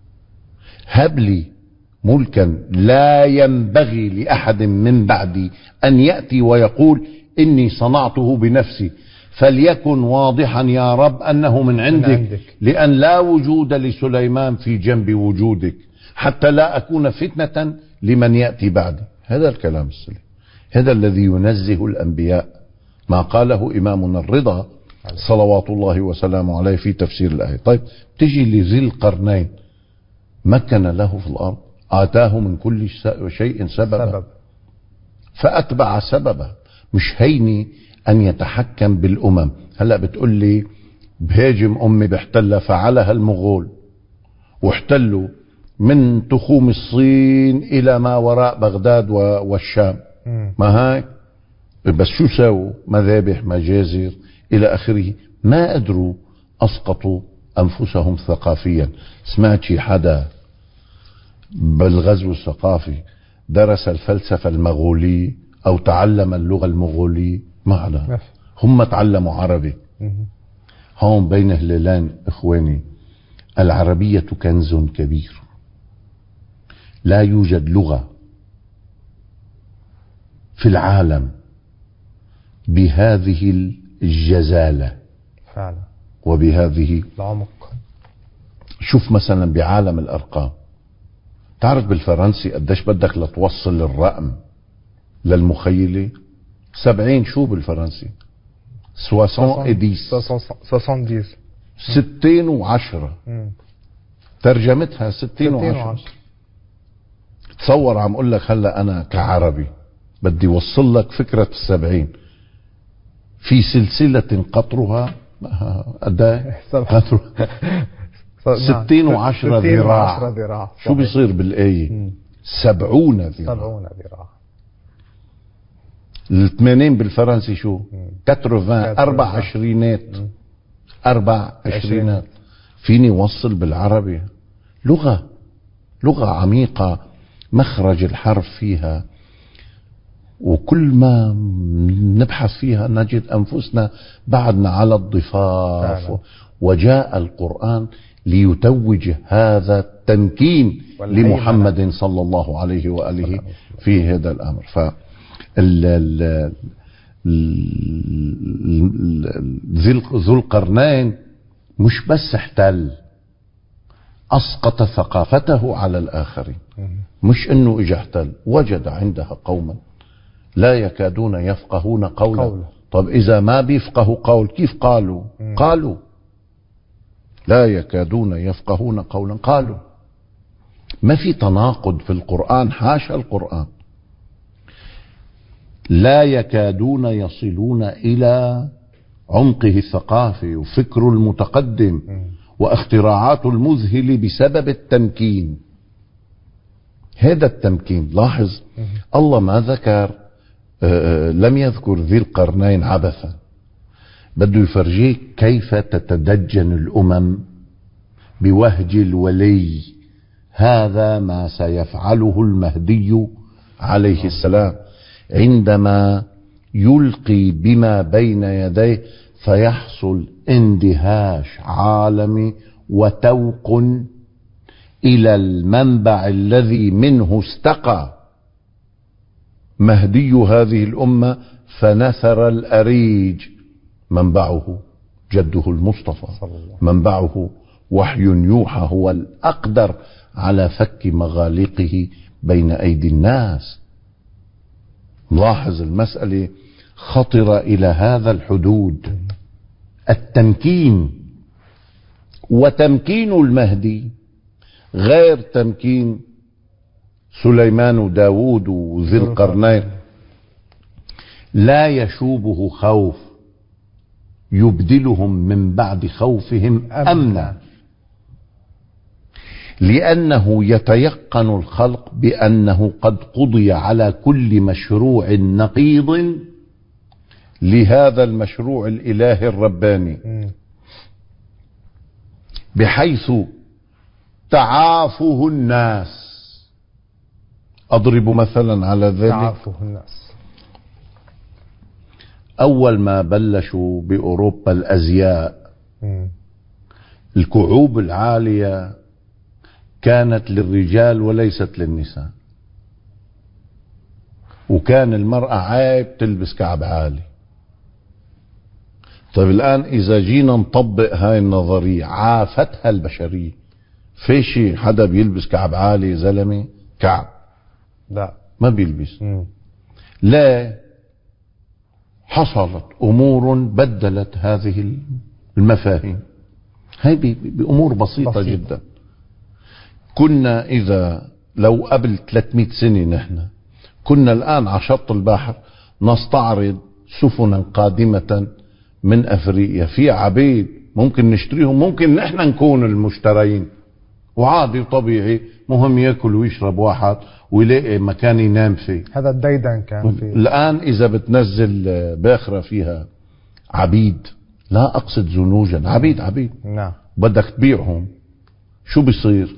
هب لي ملكا لا ينبغي لأحد من بعدي أن يأتي ويقول إني صنعته بنفسي، فليكن واضحا يا رب أنه من عندك، لأن لا وجود لسليمان في جنب وجودك، حتى لا أكون فتنة لمن يأتي بعدي. هذا الكلام السليم، هذا الذي ينزه الأنبياء، ما قاله إمامنا الرضا صلوات الله وسلامه عليه في تفسير الآية. طيب تجي لذي القرنين، مكن له في الأرض، آتاه من كل شيء سببا فأتبع سببا. مش هيني أن يتحكم بالأمم. هلأ بتقول لي بهاجم أمي بيحتلها، فعلها المغول واحتلوا من تخوم الصين إلى ما وراء بغداد والشام. ما هاي بس شو ساووا؟ مذابح، مجازر إلى آخره. ما قدروا أسقطوا أنفسهم ثقافيا. سمعت شي حدا بالغزو الثقافي درس الفلسفة المغولية أو تعلم اللغة المغولية؟ معنا هم تعلموا عربي. هون بين هلالين إخواني، العربية كنز كبير. لا يوجد لغة في العالم بهذه الجزالة فعلا وبهذه العمق. شوف مثلا بعالم الأرقام، تعرف بالفرنسي قديش بدك لتوصل الرقم للمخيلة؟ 70. شو بالفرنسي؟ 70 60 و10. ترجمتها 60 و10. تصور عم اقول لك هلا انا كعربي بدي وصل لك فكرة 70 في سلسلة قطرها قداي؟ قطرها 60 و10 ذراع. شو بيصير بالآية؟ 70 ذراع. 80 بالفرنسي شو؟ 80. 24. 24. فيني وصل بالعربي لغة عميقة، مخرج الحرف فيها، وكل ما نبحث فيها نجد أنفسنا بعدنا على الضفاف. وجاء القرآن ليتوج هذا التمكين لمحمد صلى الله عليه وآله في هذا الأمر. ذو القرنين مش بس احتل، أسقط ثقافته على الآخرين. مش انه اجا احتل، وجد عندها قوما لا يكادون يفقهون قولا. طب اذا ما بيفقهوا قول كيف قالوا لا يكادون يفقهون قولا. قالوا ما في تناقض في القرآن، حاشا القرآن. لا يكادون يصلون إلى عمقه الثقافي وفكره المتقدم واختراعاته المذهلة بسبب التمكين. هذا التمكين، لاحظ الله ما ذكر، لم يذكر ذي القرنين عبثا، بده يفرجيك كيف تتدجن الأمم بوهج الولي. هذا ما سيفعله المهدي عليه السلام عندما يلقي بما بين يديه، فيحصل اندهاش عالمي وتوق إلى المنبع الذي منه استقى مهدي هذه الأمة فنثر الأريج، منبعه جده المصطفى، منبعه وحي يوحى، هو الأقدر على فك مغاليقه بين أيدي الناس. لاحظ المسألة خطر إلى هذا الحدود. التمكين وتمكين المهدي غير تمكين سليمان وداود وذي القرنين، لا يشوبه خوف يبدلهم من بعد خوفهم أمنا، لأنه يتيقن الخلق بأنه قد قضي على كل مشروع نقيض لهذا المشروع الإلهي الرباني، بحيث تعافه الناس. أضرب مثلا على ذلك. تعافه الناس. أول ما بلشوا بأوروبا الأزياء، الكعوب العالية كانت للرجال وليست للنساء، وكان المرأة عيب تلبس كعب عالي. طيب الآن إذا جينا نطبق هاي النظرية، عافتها البشرية. في شيء حدا بيلبس كعب عالي زلمة؟ كعب لا، ما بيلبس. لا، حصلت أمور بدلت هذه المفاهيم. هاي بأمور بسيطة جدا. كنا إذا لو قبل 300 سنة نحن كنا الآن على شط البحر نستعرض سفنا قادمة من أفريقيا، في عبيد ممكن نشتريهم، ممكن نحن نكون المشترين، وعادي طبيعي، مهم يأكل ويشرب واحد ويلاقي مكان ينام فيه. هذا الديدن كان فيه. الآن إذا بتنزل باخرة فيها عبيد، لا أقصد زنوجا، عبيد نعم، بدك تبيعهم، شو بيصير؟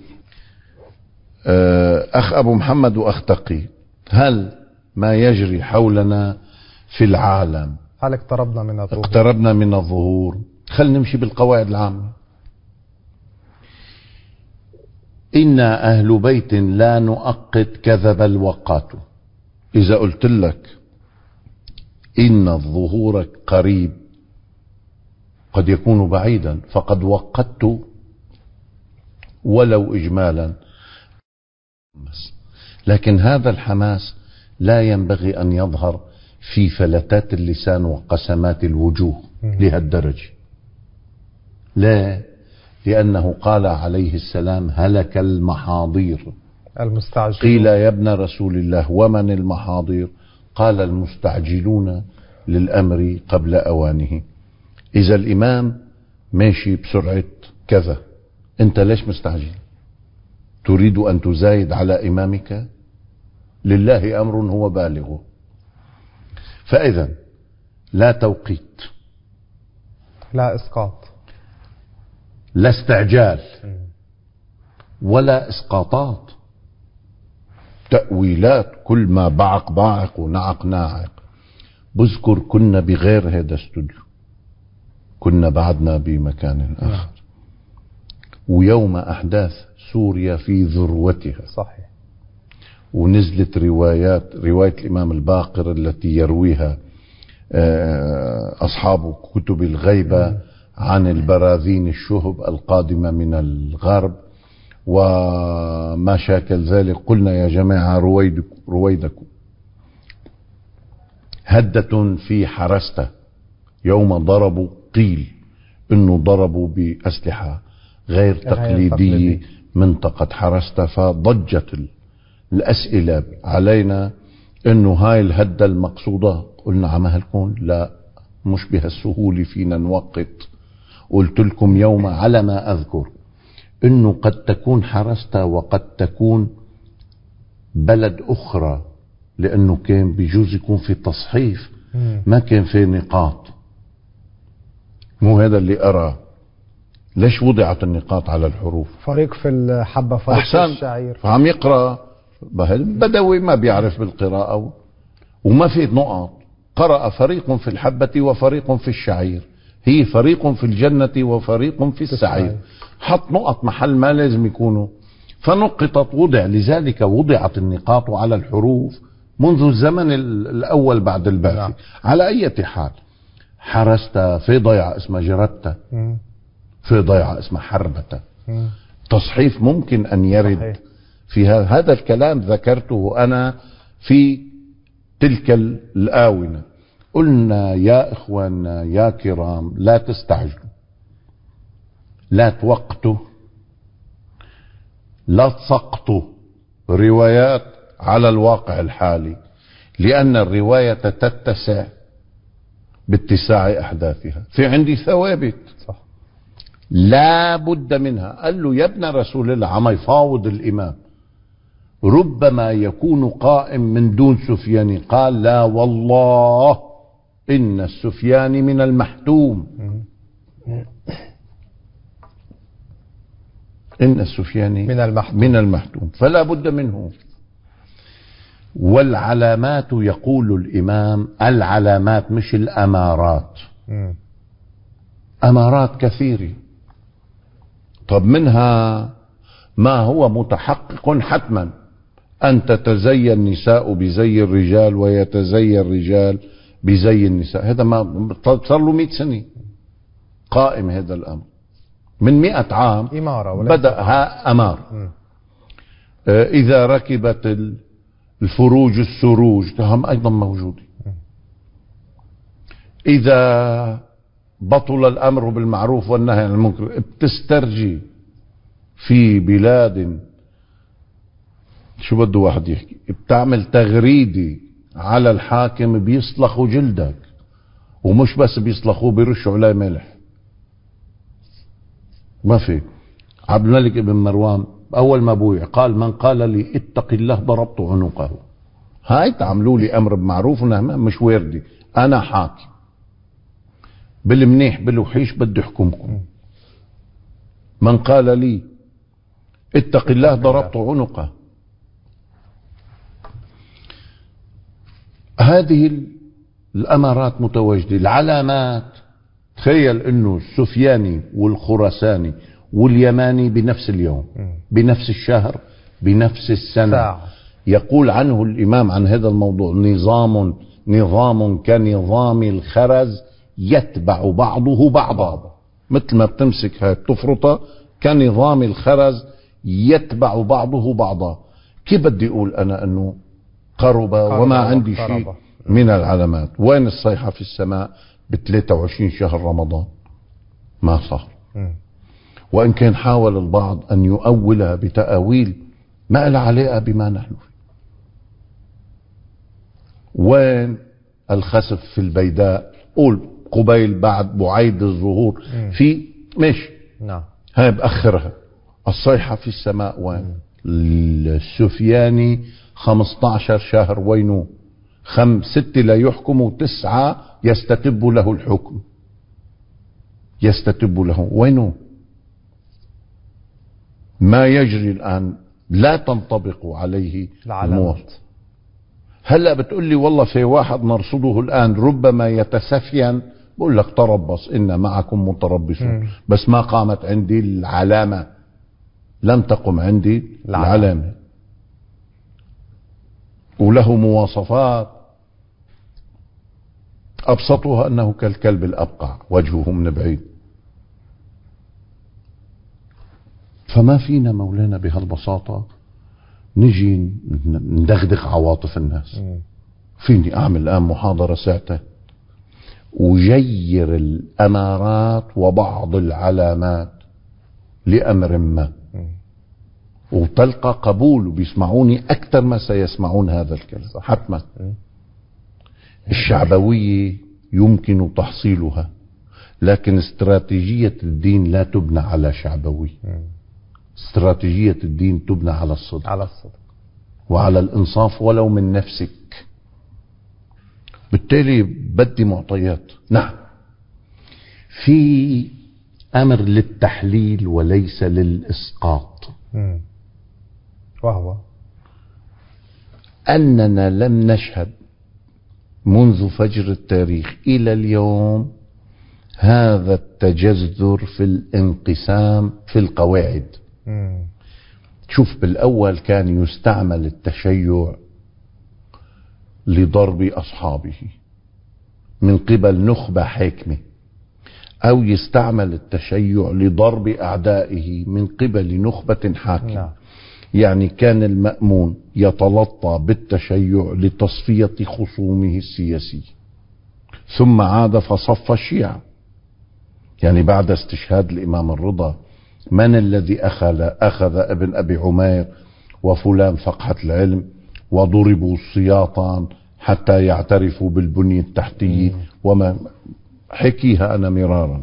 أخ أبو محمد وأخ تقي، هل ما يجري حولنا في العالم هل اقتربنا من الظهور؟ اقتربنا من الظهور. خلينا نمشي بالقواعد العامة. إنا أهل بيت لا نؤقت كذب الوقات. إذا قلت لك إن الظهور قريب قد يكون بعيدا، فقد وقت ولو إجمالا. لكن هذا الحماس لا ينبغي أن يظهر في فلتات اللسان وقسمات الوجوه لهالدرجة. لا، لأنه قال عليه السلام: هلك المحاضير المستعجلون. قيل يا ابن رسول الله ومن المحاضير؟ قال: المستعجلون للأمر قبل أوانه. إذا الإمام ماشي بسرعة كذا، أنت ليش مستعجل؟ تريد أن تزايد على إمامك؟ لله أمر هو بالغه. فإذا لا توقيت، لا إسقاط، لا استعجال، ولا إسقاطات، تأويلات، كل ما بعق باعق ونعق ناعق. بذكر كنا بغير هذا استوديو، كنا بعدنا بمكان آخر، ويوم أحداث سوريا في ذروتها صحيح، ونزلت رواية الإمام الباقر التي يرويها أصحاب كتب الغيبة عن البراذين الشهب القادمة من الغرب وما شاكل ذلك. قلنا يا جماعة رويدكم. هدة في حرسته يوم ضربوا، قيل انه ضربوا بأسلحة غير تقليدية منطقة حرسته، فضجت الأسئلة علينا انه هاي الهدة المقصودة. قلنا عمهلكم لا، مش بهالسهولة فينا نوقت. قلت لكم يوم على ما أذكر انه قد تكون حرسته وقد تكون بلد أخرى، لأنه كان بيجوز يكون في تصحيف، ما كان في نقاط. مو هذا اللي أراه. ليش وضعت النقاط على الحروف؟ فريق في الحبة، فريق في الشعير، فعم يقرأ بدوي ما بيعرف بالقراءة وما في نقط. قرأ فريق في الحبة وفريق في الشعير، هي فريق في الجنة وفريق في السعير. حط نقط محل ما لازم يكونوا. فنقطت لذلك وضعت النقاط على الحروف منذ الزمن الأول بعد البعث. نعم. على أي حال، حرست في ضيعة اسمها جردت، في ضيعة اسمها حربة. تصحيف ممكن أن يرد صحيح. في هذا الكلام ذكرته أنا في تلك الآونة. قلنا يا إخواننا يا كرام، لا تستعجلوا، لا توقتوا، لا تسقطوا روايات على الواقع الحالي، لأن الرواية تتسع باتساع أحداثها. في عندي ثوابت صح. لا بد منها. قال له يا ابن رسول الله، عم يفاوض الإمام، ربما يكون قائم من دون سفياني. قال لا والله إن السفياني من المحتوم، إن السفياني من المحتوم، فلا بد منه. والعلامات يقول الإمام، العلامات مش الأمارات. أمارات كثيرة، طب منها ما هو متحقق حتما، أن تتزي النساء بزي الرجال ويتزي الرجال بزي النساء. هذا ما صار له 100 سنة قائم هذا الأمر، من 100 عام بدأها أمار. إذا ركبت الفروج السروج هم أيضا موجودة. إذا بطل الأمر بالمعروف والنهي عن المنكر، بتسترجي في بلاد شو بده واحد يحكي، بتعمل تغريدة على الحاكم، بيصلخوا جلدك، ومش بس بيصلخوه، بيرشوا عليه ملح. ما في. عبد الملك بن مروان أول ما بويع قال من قال لي اتق الله ضربت عنقه. هاي تعملوا لي أمر بمعروف ونهي مش وردي، أنا حاكم بالمنيح بالوحيش بدي احكمكم. من قال لي اتق الله ضربت عنقه. هذه الأمارات متواجدة. العلامات، تخيل انه السفياني والخراساني واليماني بنفس اليوم، بنفس الشهر، بنفس السنة ساعة. يقول عنه الإمام عن هذا الموضوع نظام كنظام الخرز يتبع بعضه بعضا. مثل ما بتمسك هاي بتفرطها، كنظام الخرز يتبع بعضه بعضا. كيف بدي اقول انا انه قرب وما عندي شيء من العلامات؟ وين الصيحة في السماء ب23 شهر رمضان؟ ما صار. وإن كان حاول البعض أن يؤولها بتأويل ما لها علاقة بما نحن فيه. وين الخسف في البيداء؟ قول قبيل بعد بعيد الظهور في مش نعم، هاي بأخرها. الصيحة في السماء وين؟ السفياني 15 شهر وينه؟ 6 لا يحكم، 9 يستتب له الحكم، يستتب له. وينه؟ ما يجري الآن لا تنطبق عليه العلامات. هلأ بتقول لي والله في واحد نرصده الآن ربما يتسفين، بقول لك تربص إن معكم متربصون. بس ما قامت عندي العلامة، لم تقم عندي العلامة. وله مواصفات أبسطها أنه كالكلب الأبقع وجهه من بعيد. فما فينا مولانا بهالبساطة نجي ندغدغ عواطف الناس. فيني أعمل الآن محاضرة ساعتين وجير الأمارات وبعض العلامات لأمر ما، وتلقى قبول وبيسمعوني أكثر ما سيسمعون هذا الكلام حتما. الشعبوية يمكن تحصيلها، لكن استراتيجية الدين لا تبنى على شعبوية. استراتيجية الدين تبنى على الصدق، وعلى الإنصاف ولو من نفسك. بالتالي بدي معطيات. نعم، في أمر للتحليل وليس للإسقاط، وهو أننا لم نشهد منذ فجر التاريخ إلى اليوم هذا التجذر في الانقسام في القواعد. شوف، بالأول كان يستعمل التشيع لضرب أصحابه من قبل نخبة حاكمة، أو يستعمل التشيع لضرب أعدائه من قبل نخبة حاكمة. يعني كان المأمون يتلطى بالتشيع لتصفية خصومه السياسي، ثم عاد فصف الشيعة. يعني بعد استشهاد الإمام الرضا، من الذي أخذ ابن أبي عمير وفلان فقحة العلم وضربوا سياطا حتى يعترفوا بالبنية التحتية، وما حكيها أنا مرارا.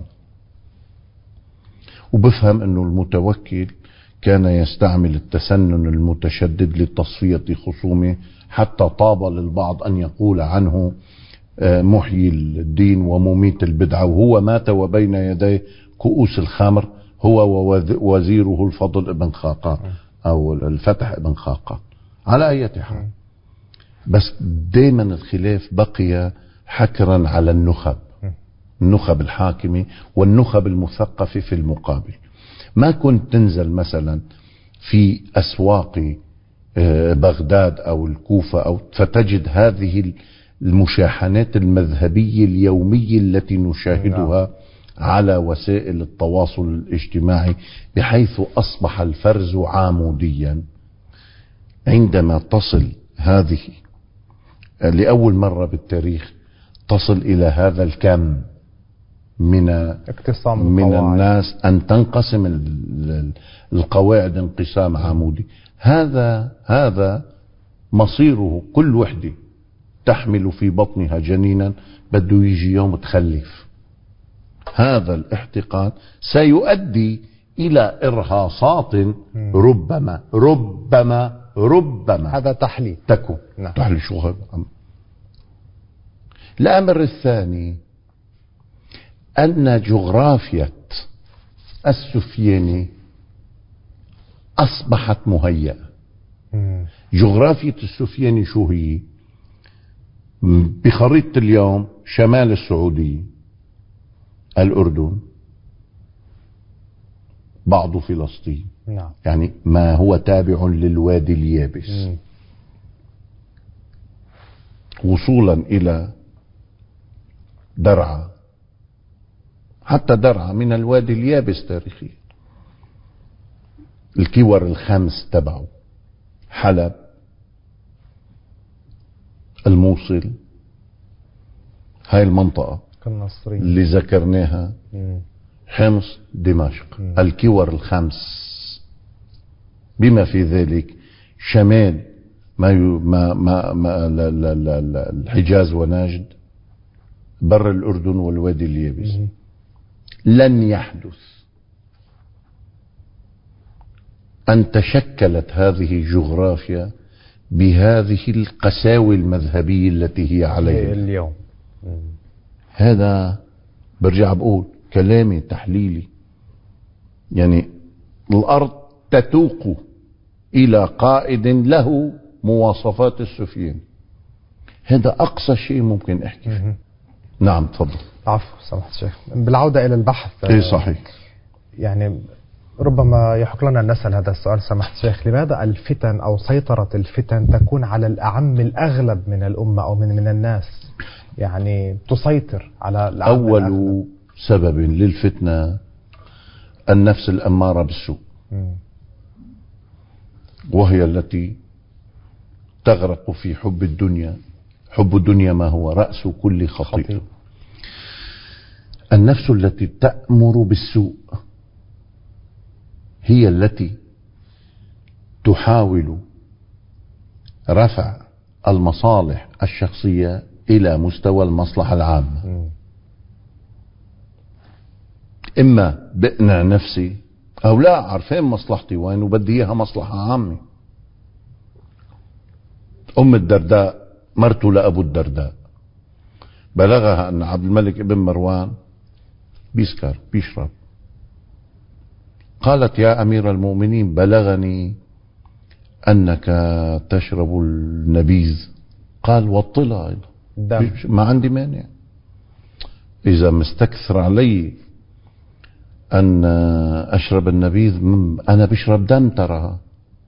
وبفهم أنه المتوكل كان يستعمل التسنن المتشدد لتصفية خصومه، حتى طاب للبعض أن يقول عنه محيي الدين ومميت البدعة، وهو مات وبين يديه كؤوس الخمر، هو ووزيره الفضل ابن خاقان أو الفتح ابن خاقان. على أي حال، بس دائما الخلاف بقي حكرا على النخب الحاكمة والنخب المثقفة في المقابل. ما كنت تنزل مثلا في أسواق بغداد أو الكوفة أو فتجد هذه المشاحنات المذهبية اليومية التي نشاهدها على وسائل التواصل الاجتماعي، بحيث أصبح الفرز عاموديا. عندما تصل هذه لأول مرة بالتاريخ تصل إلى هذا الكم من الناس أن تنقسم القواعد انقسام عمودي، هذا مصيره. كل وحدة تحمل في بطنها جنينا بده يجي يوم تخلف. هذا الاحتقان سيؤدي إلى إرهاصات ربما هذا تحليل تكون تحليل. شو هذا؟ الأمر الثاني أن جغرافيا السفياني أصبحت مهيئة. جغرافيا السفياني شو هي؟ بخريطة اليوم شمال السعودية، الأردن، بعض فلسطين، يعني ما هو تابع للوادي اليابس، وصولا إلى درعا. حتى درعا من الوادي اليابس تاريخيا. الكور الخمس تبعه حلب، الموصل، هاي المنطقة اللي ذكرناها، حمص، دمشق، الكور الخمس، بما في ذلك شمال الحجاز ونجد، بر الأردن والوادي اليابس. لن يحدث أن تشكلت هذه الجغرافيا بهذه القساوة المذهبية التي هي عليها اليوم. هذا برجع بقول كلامي تحليلي، يعني الأرض تتوق إلى قائد له مواصفات السفيان. هذا أقصى شيء ممكن أحكي فيه. نعم تفضل. عفو سمحت الشيخ. بالعودة إلى البحث. صحيح. يعني ربما يحق لنا أن نسأل هذا السؤال سمحت الشيخ: لماذا الفتن أو سيطرة الفتن تكون على الأعم الأغلب من الأمة أو من الناس، يعني تسيطر على الأعم أول الأغلب؟ سبب للفتنة النفس الأمارة بالسوء، وهي التي تغرق في حب الدنيا. حب الدنيا ما هو رأس كل خطيئة. النفس التي تأمر بالسوء هي التي تحاول رفع المصالح الشخصية إلى مستوى المصلحة العامة. إما بقنع نفسي أو لا، عارفين مصلحتي وين وبدي إياها مصلحة عامة. أم الدرداء مرته لأبو الدرداء بلغها أن عبد الملك ابن مروان بيسكر بيشرب. قالت: يا أمير المؤمنين، بلغني أنك تشرب النبيذ. قال: وطلها أيضا، ما عندي مانع. إذا مستكثر علي أن أشرب النبيذ، أنا بشرب دم ترى.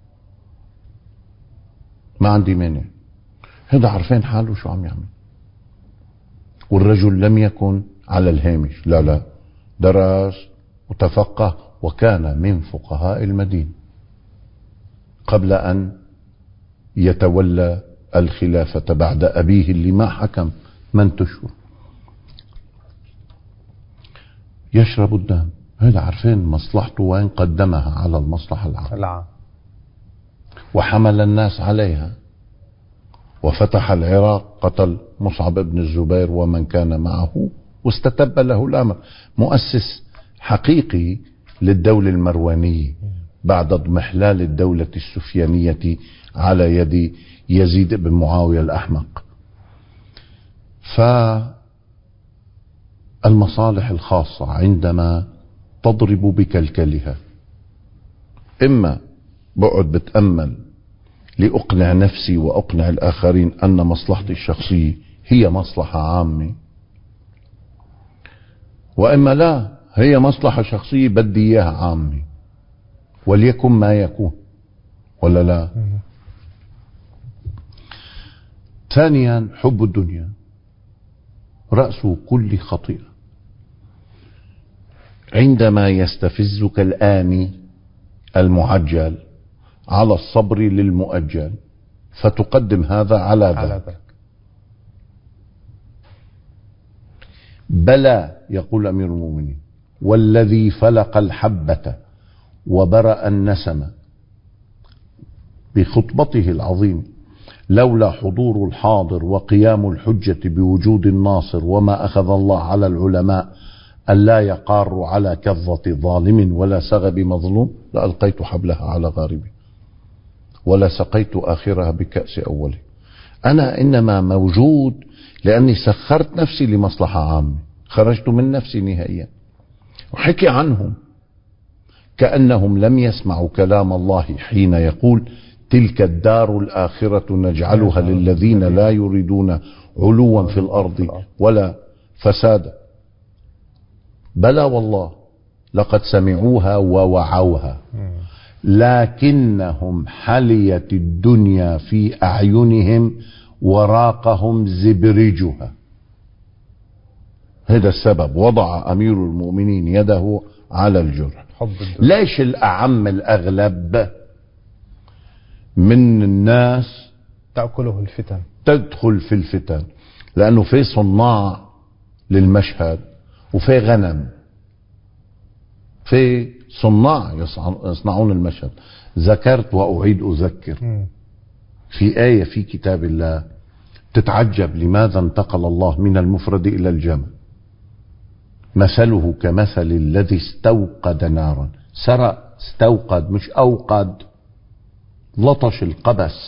ما عندي مانع. هذا عارفين حاله شو عم يعمل. والرجل لم يكن على الهامش، لا درس وتفقه وكان من فقهاء المدينة قبل أن يتولى الخلافة بعد أبيه اللي ما حكم من تشهر. يشرب الدم، هذا عارفين مصلحته وين قدمها على المصلحة العامة، وحمل الناس عليها وفتح العراق، قتل مصعب بن الزبير ومن كان معه واستتب له الأمر. مؤسس حقيقي للدولة المروانية بعد اضمحلال الدولة السفيانية على يد يزيد بن معاوية الأحمق. فالمصالح الخاصة عندما تضرب بكلكلها، إما بقعد بتأمل لأقنع نفسي وأقنع الآخرين أن مصلحتي الشخصية هي مصلحة عامة، وإما لا، هي مصلحة شخصية بدي إياها عامة وليكن ما يكون، ولا لا؟ ثانيا، حب الدنيا رأس كل خطيئة. عندما يستفزك الآني المعجل على الصبر للمؤجل فتقدم هذا على ذاك. بلى، يقول أمير المؤمنين، والذي فلق الحبة وبرأ النسمة بخطبته العظيمة: لولا حضور الحاضر وقيام الحجة بوجود الناصر وما أخذ الله على العلماء ألا يقار على كظة ظالم ولا سغب مظلوم لألقيت حبلها على غاربه ولا سقيت آخرها بكأس أوله. أنا إنما موجود لأني سخرت نفسي لمصلحة عامة، خرجت من نفسي نهائيا. وحكي عنهم كأنهم لم يسمعوا كلام الله حين يقول: تلك الدار الآخرة نجعلها للذين لا يريدون علوا في الأرض ولا فسادا. بلى والله لقد سمعوها ووعوها، لكنهم حليت الدنيا في أعينهم وراقهم زبرجها. هذا السبب وضع أمير المؤمنين يده على الجرح. ليش الأعم الأغلب من الناس تأكله الفتن، تدخل في الفتن؟ لأنه في صناع للمشهد وفي غنم، في صناع يصنعون المشهد. ذكرت وأعيد أذكر في آية في كتاب الله تتعجب لماذا انتقل الله من المفرد إلى الجمع. مثله كمثل الذي استوقد نارا. سرق، استوقد مش أوقد، لطش القبس.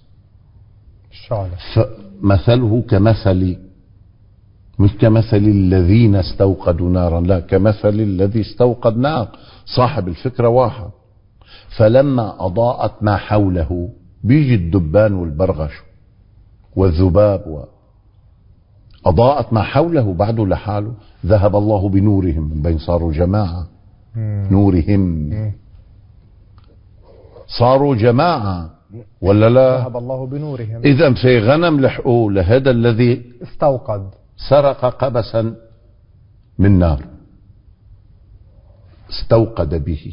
مثله كمثل، مش كمثل الذين استوقدوا نارا، لا، كمثل الذي استوقد نار. صاحب الفكرة واحد. فلما أضاءت ما حوله، بيجي الدبان والبرغش والذباب أضاءت ما حوله بعده لحاله، ذهب الله بنورهم، من بين صاروا جماعة. نورهم صاروا جماعة، ولا لا؟ ذهب الله بنورهم. إذا في غنم لحقوه لهذا الذي استوقد، سرق قبسا من نار، استوقد به.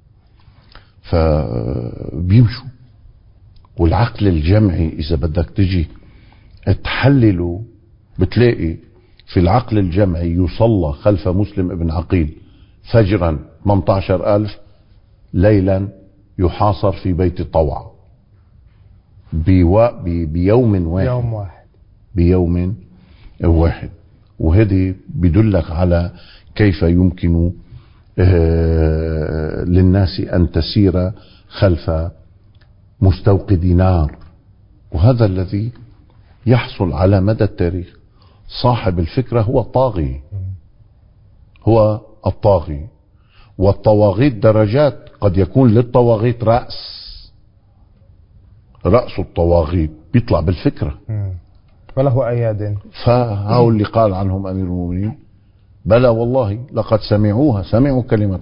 فبيمشوا. والعقل الجمعي إذا بدك تجي تحلله بتلاقي في العقل الجمعي يصلى خلف مسلم ابن عقيل فجرا 18,000، ليلا يحاصر في بيت طوع بيوم واحد. بيوم واحد. وهذه بدلك على كيف يمكن للناس أن تسير خلف مستوقد نار. وهذا الذي يحصل على مدى التاريخ. صاحب الفكرة هو الطاغي، هو الطاغي. والطواغيت درجات، قد يكون للطواغيت رأس الطواغيت بيطلع بالفكرة وله أياد. فهؤلاء اللي قال عنهم أمير المؤمنين: بلى والله لقد سمعوا كلمة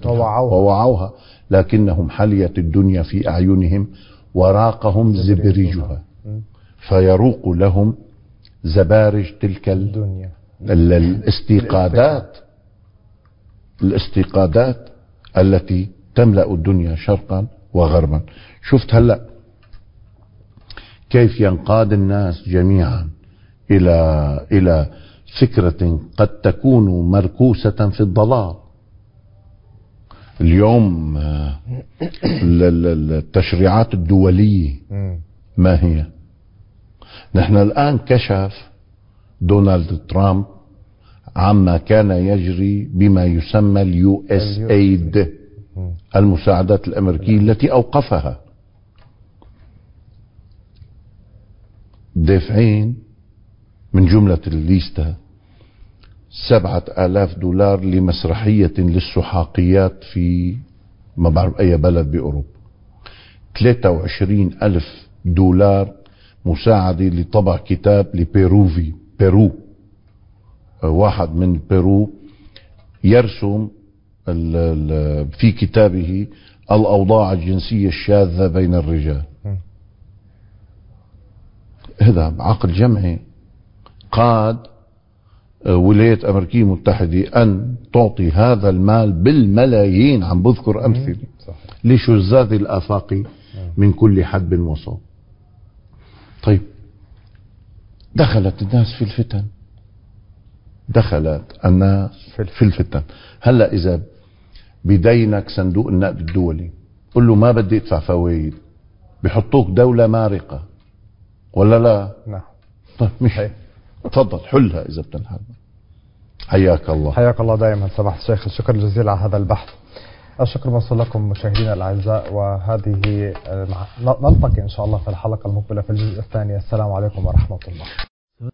ووعوها، لكنهم حليت الدنيا في أعينهم وراقهم زبرجها. فيروق لهم زبارج تلك الدنيا الاستيقاظات التي تملأ الدنيا شرقا وغربا. شفت هلأ كيف ينقاد الناس جميعا إلى فكرة قد تكون مركوسة في الضلال. اليوم التشريعات الدولية ما هي؟ نحن الآن كشف دونالد ترامب عما كان يجري بما يسمى اليو اس ايد، المساعدات الأمريكية التي أوقفها. دافعين من جملة الليستة $7,000 لمسرحية للسحاقيات في ما بعرف أي بلد بأوروبا. $23,000 مساعدة لطبع كتاب بيرو. واحد من بيرو يرسم في كتابه الأوضاع الجنسية الشاذة بين الرجال. هذا عقد جمعي قاد ولايات أمريكية متحدة أن تعطي هذا المال بالملايين، عم بذكر أمثلة لشذاذ الآفاق من كل حدب وصوب. طيب دخلت الناس في الفتن. هلأ إذا بدينك صندوق النقد الدولي قل له ما بدي ادفع فوائد، بحطوك دولة مارقة ولا لا؟ نعم. طيب مش تفضل حلها إذا بتنحل. حياك الله دائما سماحة الشيخ، الشكر الجزيل على هذا البحث. الشكر موصول لكم مشاهدينا الأعزاء، وهذه نلتقي إن شاء الله في الحلقة المقبلة في الجزء الثاني. السلام عليكم ورحمة الله.